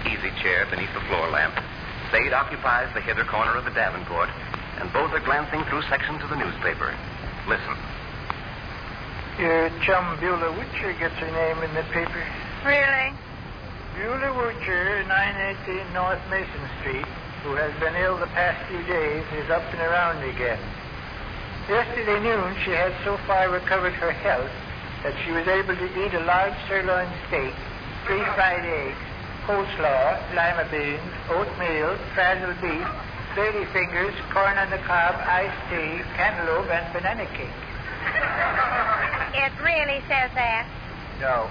easy chair beneath the floor lamp. Spade occupies the hither corner of the Davenport, and both are glancing through sections of the newspaper. Listen. Your chum Beulah Witcher gets her name in the paper. Really? Beulah Witcher, 918 North Mason Street, who has been ill the past few days, is up and around again. Yesterday noon, she had so far recovered her health that she was able to eat a large sirloin steak, 3 fried eggs, coleslaw, lima beans, oatmeal, frazzled beef, lady fingers, corn on the cob, iced tea, cantaloupe, and banana cake. It really says that? No.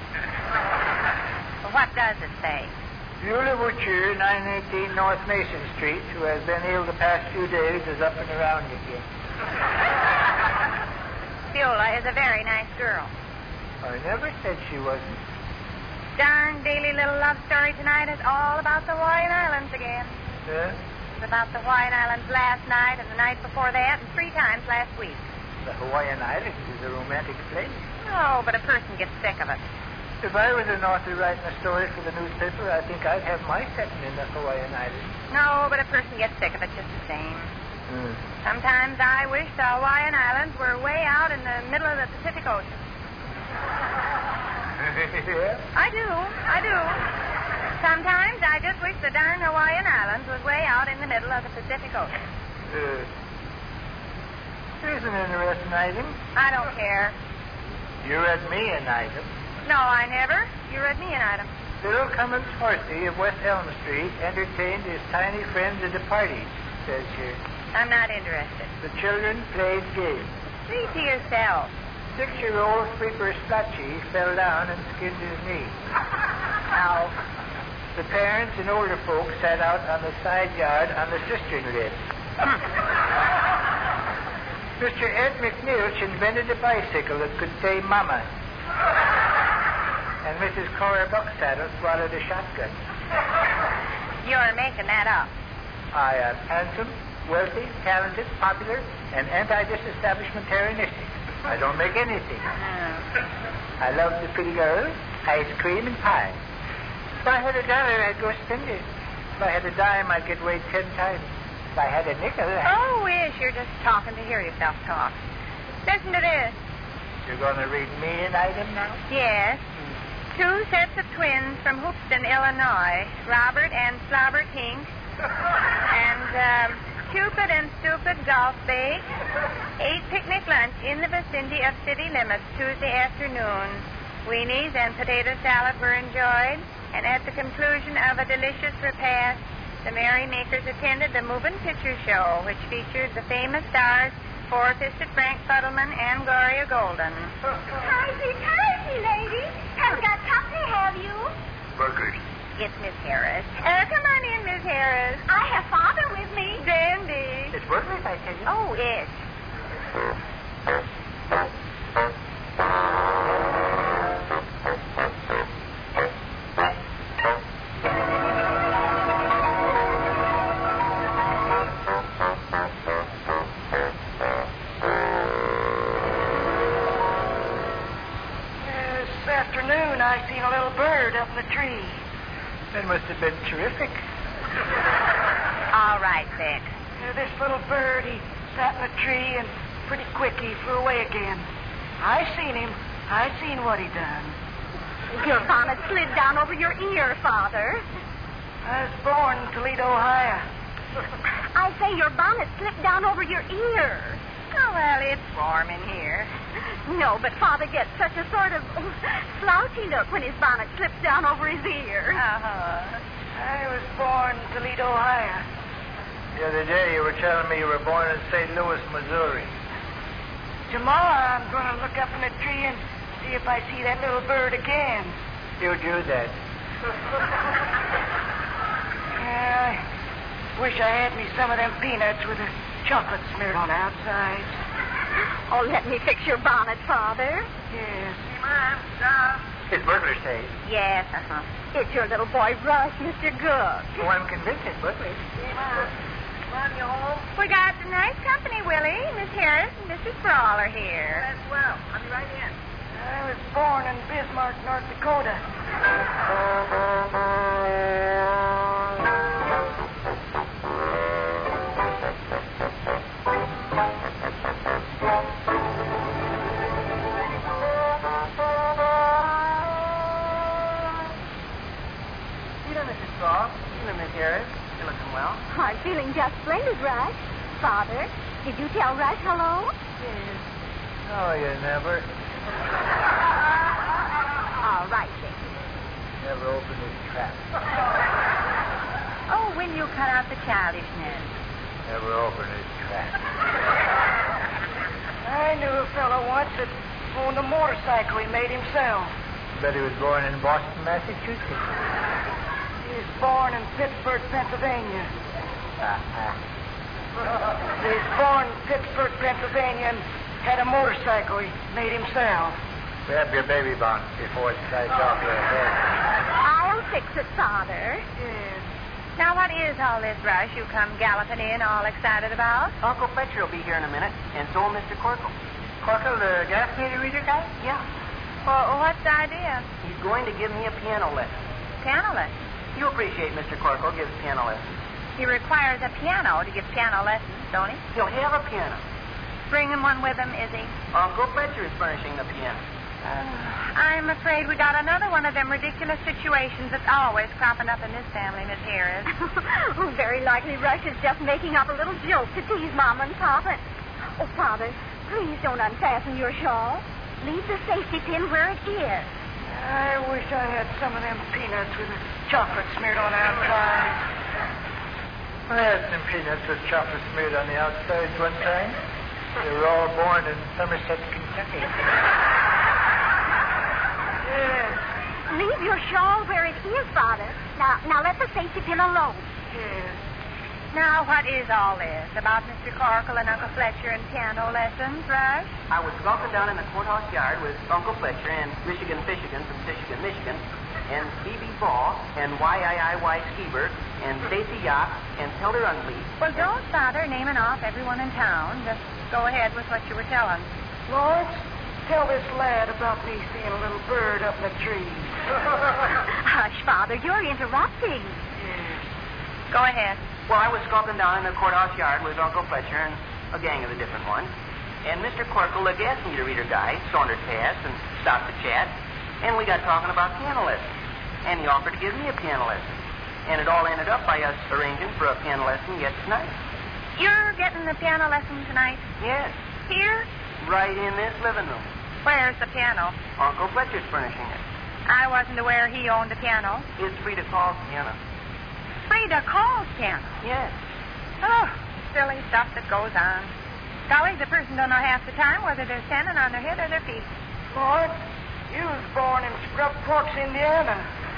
Well, what does it say? Beulah Witcher, 918 North Mason Street, who has been ill the past few days, is up and around again. Beulah is a very nice girl. I never said she wasn't. Darn daily little love story tonight is all about the Hawaiian Islands again. Huh? It's about the Hawaiian Islands last night and the night before that and 3 times last week. The Hawaiian Islands is a romantic place. Oh, but a person gets sick of it. If I was an author writing a story for the newspaper, I think I'd have my setting in the Hawaiian Islands. No, but a person gets sick of it just the same. Hmm. Sometimes I wish the Hawaiian Islands were way out in the middle of the Pacific Ocean. Yeah? I do. Sometimes I just wish the darn Hawaiian Islands was way out in the middle of the Pacific Ocean. Here's an interesting item. I don't care. You read me an item. No, I never. You read me an item. Bill Cummins Horsey of West Elm Street entertained his tiny friends at a party, says here. I'm not interested. The children played games. Read to yourself. 6-year-old sweeper Splatchy fell down and skinned his knee. Ow. The parents and older folks sat out on the side yard on the cistern lid. Mr. Ed McNeilch invented a bicycle that could say mama. And Mrs. Cora Bucksaddle swallowed a shotgun. You're making that up. I am handsome, wealthy, talented, popular, and anti-disestablishmentarianistic. I don't make anything. I love the pretty girls, ice cream, and pie. If I had $1, I'd go spend it. If I had a dime, I'd get weighed 10 times. If I had a nickel, Oh, Ish, you're just talking to hear yourself talk. Listen to this. You're going to read me an item now? Yes. 2 sets of twins from Hoopston, Illinois. Robert and Slobber King. And Cupid and Stupid Golf Bait. 8 picnic lunch in the vicinity of city limits Tuesday afternoon. Weenies and potato salad were enjoyed. And at the conclusion of a delicious repast, the merrymakers attended the moving picture show, which featured the famous stars Four-Fisted Frank Fuddleman and Gloria Golden. Hi, lady. Haven't got company, have you? Burgers. It's Miss Harris. Come on in, Miss Harris. I have father with me. Dandy. It's burgers, I tell you. Oh, it. I seen a little bird up in the tree. That must have been terrific. All right, then. This little bird, he sat in a tree and pretty quick he flew away again. I seen him. I seen what he done. Your bonnet slid down over your ear, Father. I was born in Toledo, Ohio. I say your bonnet slipped down over your ear. Oh, well, it's warm in here. No, but Father gets such a sort of slouchy look when his bonnet slips down over his ear. I was born in Toledo, Ohio. The other day you were telling me you were born in St. Louis, Missouri. Tomorrow I'm going to look up in the tree and see if I see that little bird again. You do that. I wish I had me some of them peanuts with the chocolate smeared on the outside. Oh, let me fix your bonnet, Father. Yes. It's burglar safe. Yes, It's your little boy, Rush, Mr. Good. Oh, I'm convinced it's burglary. Mom, you home? We got some nice company, Willie. Miss Harris and Mrs. Brawl are here. That's well. I'll be right in. I was born in Bismarck, North Dakota. evening, Mrs. Cross. Evening, Miss Harris. You're looking well. I'm feeling just splendid, Rush. Father, did you tell Rush hello? Yes. No, you never. All right, then. Never opened his trap. Oh, will you cut out the childishness? Never opened his trap. I knew a fellow once that owned a motorcycle he made himself. Bet he was born in Boston, Massachusetts. He was born in Pittsburgh, Pennsylvania. He was born in Pittsburgh, Pennsylvania, and had a motorcycle he made himself. Grab your baby bonnet before it slides off your head. I'll fix it, Father. Yes. Now, what is all this rush you come galloping in all excited about? Uncle Fletcher will be here in a minute, and so will Mr. Corkle. Corkle, the gas meter reader guy? Yeah. Well, what's the idea? He's going to give me a piano lesson. Piano lesson. You appreciate Mr. Corkle gives piano lessons. He requires a piano to give piano lessons, don't he? He'll have a piano. Bringing one with him, is he? Uncle Fletcher is furnishing the piano. I'm afraid we got another one of them ridiculous situations that's always cropping up in this family, Miss Harris. Very likely Rush is just making up a little joke to tease Mama and Papa. Oh, Father, please don't unfasten your shawl. Leave the safety pin where it is. I wish I had some of them peanuts with the chocolate smeared on the outside. I had some peanuts with chocolate smeared on the outside one time. They were all born in Somerset, Kentucky. Yes. Leave your shawl where it is, Father. Now let the safety pin alone. Yes. Now, what is all this about Mr. Corkle and Uncle Fletcher and piano lessons, Rush? I was skulking down in the courthouse yard with Uncle Fletcher and Michigan Fishigan from Michigan, Michigan, and B.B. Baugh, and Y.I.I.Y. Skeeber, and Stacy Yacht, and Teller Unleaf. Well, don't bother naming off everyone in town. Just go ahead with what you were telling. Lawrence, tell this lad about me seeing a little bird up in the tree. Hush, Father, you're interrupting. Yes. Go ahead. Well, I was skulking down in the courthouse yard with Uncle Fletcher and a gang of the different ones. And Mr. Corkle, the gas meter reader guy, sauntered past and stopped to chat. And we got talking about piano lessons. And he offered to give me a piano lesson. And it all ended up by us arranging for a piano lesson yet tonight. You're getting the piano lesson tonight? Yes, Here? right in this living room. Where's the piano? Uncle Fletcher's furnishing it. I wasn't aware he owned a piano. It's Frida Call's piano. Frida Call's piano. Yes. Oh, silly stuff that goes on. Golly, the person don't know half the time whether they're standing on their head or their feet. Lawrence, you was born in Scrub Forks, Indiana.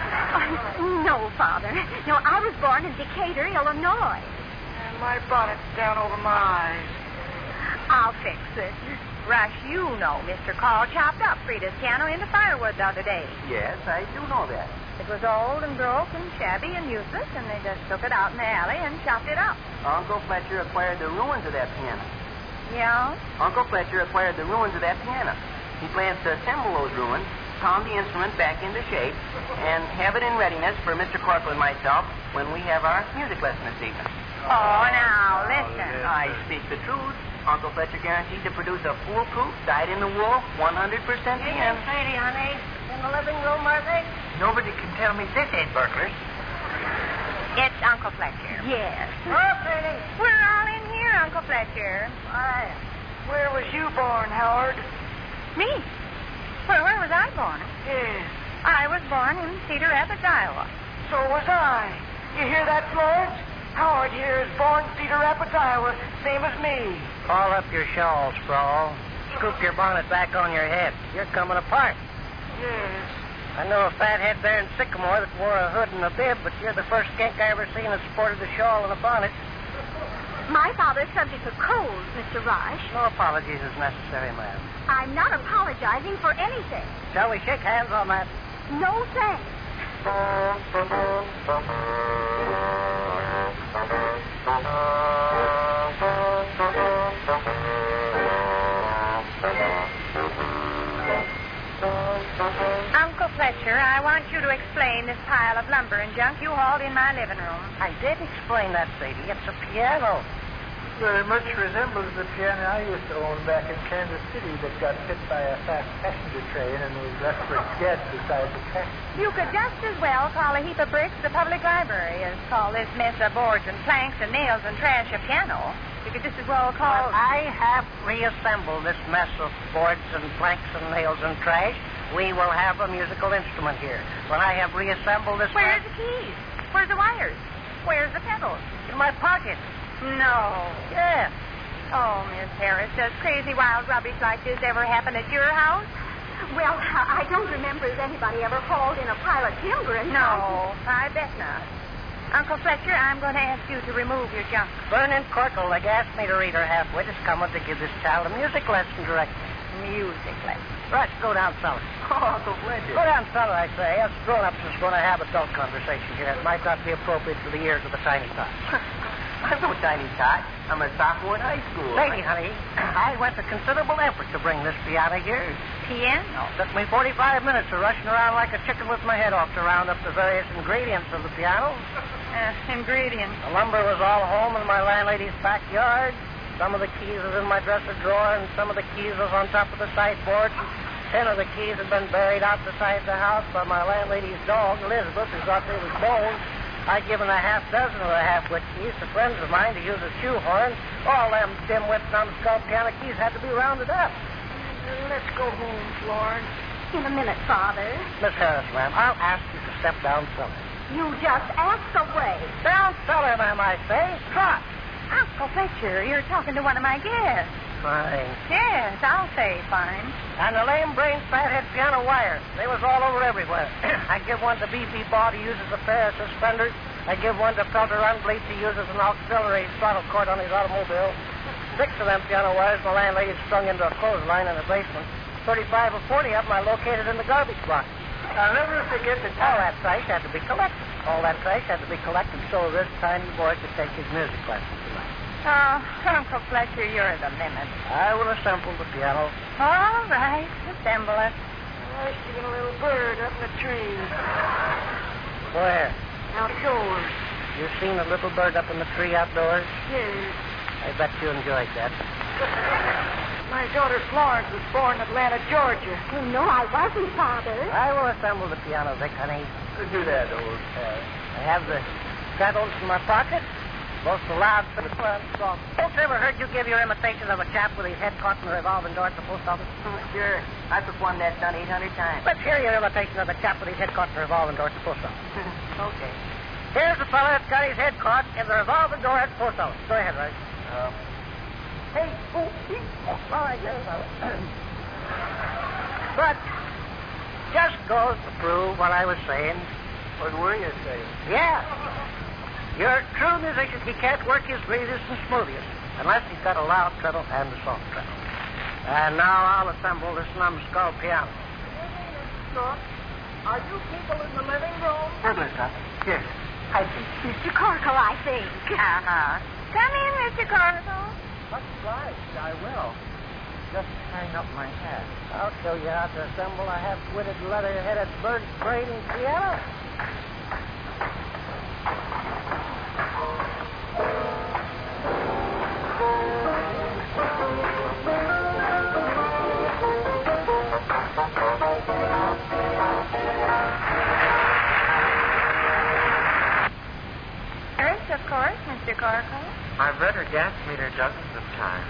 Oh, no, Father. No, I was born in Decatur, Illinois. And my bonnet's down over my eyes. I'll fix it. Rush, you know Mr. Call chopped up Frida's piano into firewood the other day. Yes, I do know that. It was old and broke and shabby and useless, and they just took it out in the alley and chopped it up. Uncle Fletcher acquired the ruins of that piano. Yeah? Uncle Fletcher acquired the ruins of that piano. He plans to assemble those ruins, pound the instrument back into shape, and have it in readiness for Mr. Corkle and myself when we have our music lesson this evening. Oh, now, listen. I speak the truth. Uncle Fletcher guaranteed to produce a foolproof, dyed-in-the-wool, 100% piano. Sadie, honey. In the living room, are they? Nobody can tell me this ain't burglars. It's Uncle Fletcher. Yes. Oh, Sadie. We're all in here, Uncle Fletcher. Where was you born, Howard? Me? Well, where was I born? Yes. I was born in Cedar Rapids, Iowa. So was I. You hear that, Florence? Howard here is born in Cedar Rapids, Iowa, same as me. Call up your shawl, Sprawl. Scoop your bonnet back on your head. You're coming apart. Yes. I know a fathead there in Sycamore that wore a hood and a bib, but you're the first skink I ever seen that sported a shawl and a bonnet. My father's subject to colds, Mr. Rush. No apologies is necessary, ma'am. I'm not apologizing for anything. Shall we shake hands on that? No thanks. Uncle Fletcher, I want you to explain this pile of lumber and junk you hauled in my living room. I did explain that, Sadie. It's a piano. very much resembles the piano I used to own back in Kansas City that got hit by a fast passenger train and was left for dead beside the track. You could just as well call a heap of bricks the public library as call this mess of boards and planks and nails and trash a piano. You could just as well call... When I have reassembled this mess of boards and planks and nails and trash, we will have a musical instrument here. When I have reassembled this... Where's the keys? Where's the wires? Where's the pedals? In my pocket. No. Yes. Oh, Miss Harris, does crazy wild rubbish like this ever happen at your house? Well, I don't remember if anybody ever hauled in a pile of timber and... No, I bet not. Uncle Fletcher, I'm going to ask you to remove your junk. Vernon Corkle asked me to read her halfwit is coming to give this child a music lesson directly. Music lesson. Rush, go down cellar. Oh, Uncle Fletcher. Go down cellar, I say. Us grown-ups is going to have adult conversation here. It might not be appropriate for the ears of the tiny tots. I'm no tiny tot. I'm a sophomore in high school. Lady, honey, I went to considerable effort to bring this piano here. Piano? Took me 45 minutes of rushing around like a chicken with my head off to round up the various ingredients of the piano. Ingredients. The lumber was all home in my landlady's backyard. Some of the keys was in my dresser drawer, and some of the keys was on top of the sideboard. 10 of the keys had been buried out beside the house by my landlady's dog, Elizabeth, who thought they was bones. I'd given a half dozen of the half-wit keys to friends of mine to use as shoehorns. All them dim-wit numbskull piano keys had to be rounded up. Let's go home, Florence. In a minute, Father. Miss Harris, ma'am, I'll ask you to step down cellar. You just ask away. Down cellar, ma'am, I say. Trot. Uncle Fletcher, you're talking to one of my guests. Fine. Yes, I'll say fine. And the lame-brained fathead piano wires. They was all over everywhere. I give one to B.B. Baugh to use as a pair of suspenders. I give one to Felter Unbleed to use as an auxiliary throttle cord on his automobile. 6 of them piano wires my landlady strung into a clothesline in the basement. 35 or 40 of them I located in the garbage box. I'll never forget the All time. that trash had to be collected. All that trash had to be collected so this tiny boy could take his music lessons tonight. Oh, Uncle Fletcher, you're the limit. I will assemble the piano. All right, assemble it. I seen a little bird up in the tree. Where? Outdoors. You seen a little bird up in the tree outdoors? Yes. I bet you enjoyed that. My daughter Florence was born in Atlanta, Georgia. You know I wasn't, Father. I will assemble the piano, Vic, honey. Do that, old pal. I have the pedals in my pocket. Both the loud for the front. Folks ever heard you give your imitation of a chap with his head caught in the revolving door at the post office? Sure. I performed that stunt 800 times. Let's hear your imitation of the chap with his head caught in the revolving door at the post office. Okay. Here's the fella that's got his head caught in the revolving door at the post office. Go ahead, Rice. Hey, all right, yes, but just goes to prove what I was saying. What were you saying? Yeah. Your true musician, he can't work his greatest and smoothest unless he's got a loud treble and a soft treble. And now I'll assemble this numbskull piano. Are you people in the living room? Burglar, son. Here. Hide me. Mr. Corkle, I think. Uh-huh. Come in, Mr. Corkle. Much obliged, I will. Just hang up my hat. I'll show you how to assemble a half-witted, leather-headed bird brain piano. First, of course, Mr. Corkle. I've read her gas meter dozens of times.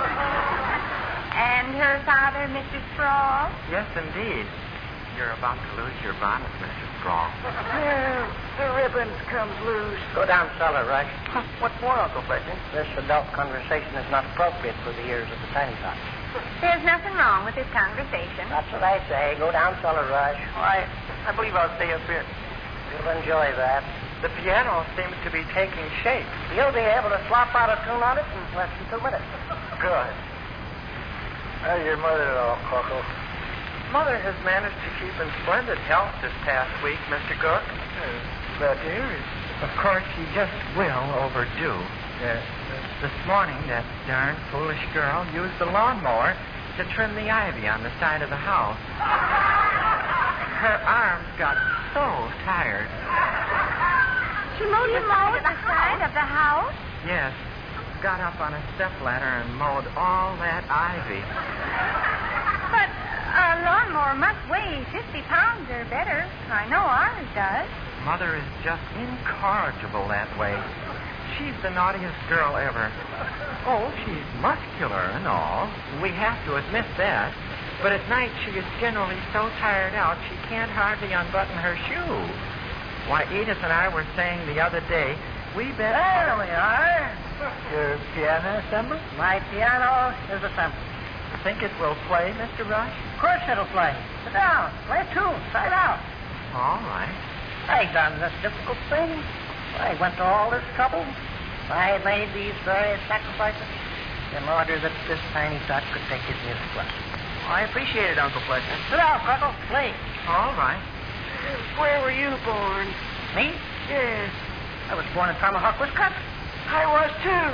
And her father, Mr. Straw. Yes, indeed. You're about to lose your bonnet, Mr. Strong. The ribbons comes loose. Go down cellar, Rush. What for, Uncle Fletcher? This adult conversation is not appropriate for the ears of the tiny tots. There's nothing wrong with this conversation. That's what I say. Go down cellar, Rush. Oh, I believe I'll stay up here. You'll enjoy that. The piano seems to be taking shape. You'll be able to slop out a tune on it in less than 2 minutes. Good. How's your mother-in-law, Corkle? Mother has managed to keep in splendid health this past week, Mr. Cook. Glad to hear it. Of course, she just will overdo. Yes. This morning, that darn foolish girl used the lawnmower to trim the ivy on the side of the house. Her arms got so tired. She mowed the side of the house? Yes. got up on a stepladder and mowed all that ivy. But a lawnmower must weigh 50 pounds or better. I know ours does. Mother is just incorrigible that way. She's the naughtiest girl ever. Oh, she's muscular and all. We have to admit that. But at night she is generally so tired out she can't hardly unbutton her shoe. Why, Edith and I were saying the other day, we bet... There we are. Your piano assembled? My piano is assembled. Think it will play, Mr. Rush? Of course it'll play. Sit down. Play a tune. Side out. All right. I done this difficult thing. I went to all this trouble. I made these various sacrifices in order that this tiny tot could take his music lesson. I appreciate it, Uncle Fletcher. Sit down, Freckles. Play. All right. Where were you born? Me? Yes, I was born in Tomahawk, Wisconsin. I was too.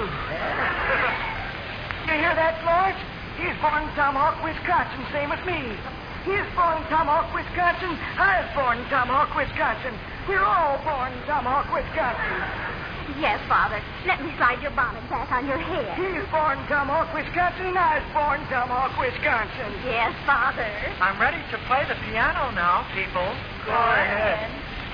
You hear that, George? He's born in Tomahawk, Wisconsin, same as me. He's born in Tomahawk, Wisconsin. I was born in Tomahawk, Wisconsin. We're all born in Tomahawk, Wisconsin. Yes, Father. Let me slide your bonnet back on your head. He's born in Tomahawk, Wisconsin, and I was born in Tomahawk, Wisconsin. Yes, Father. I'm ready to play the piano now, people. Go ahead.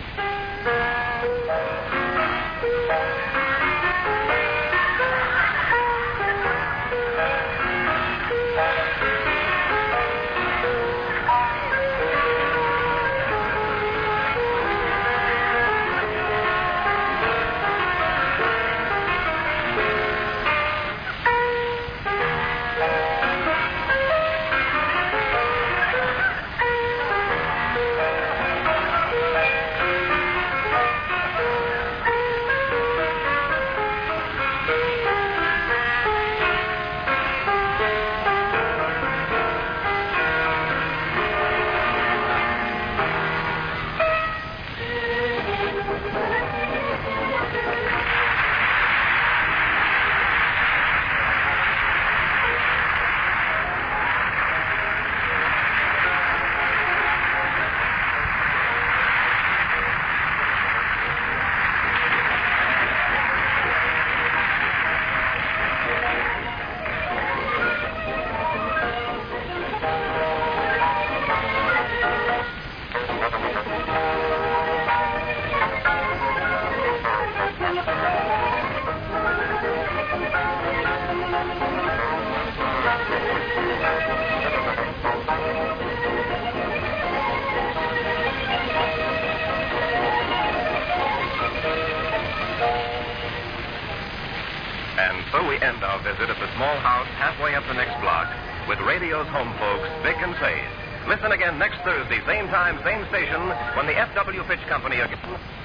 And so we end our visit at the small house halfway up the next block with radio's home folks, Vic and Faye. Listen again next Thursday, same time, same station, when the F.W. Fitch Company again.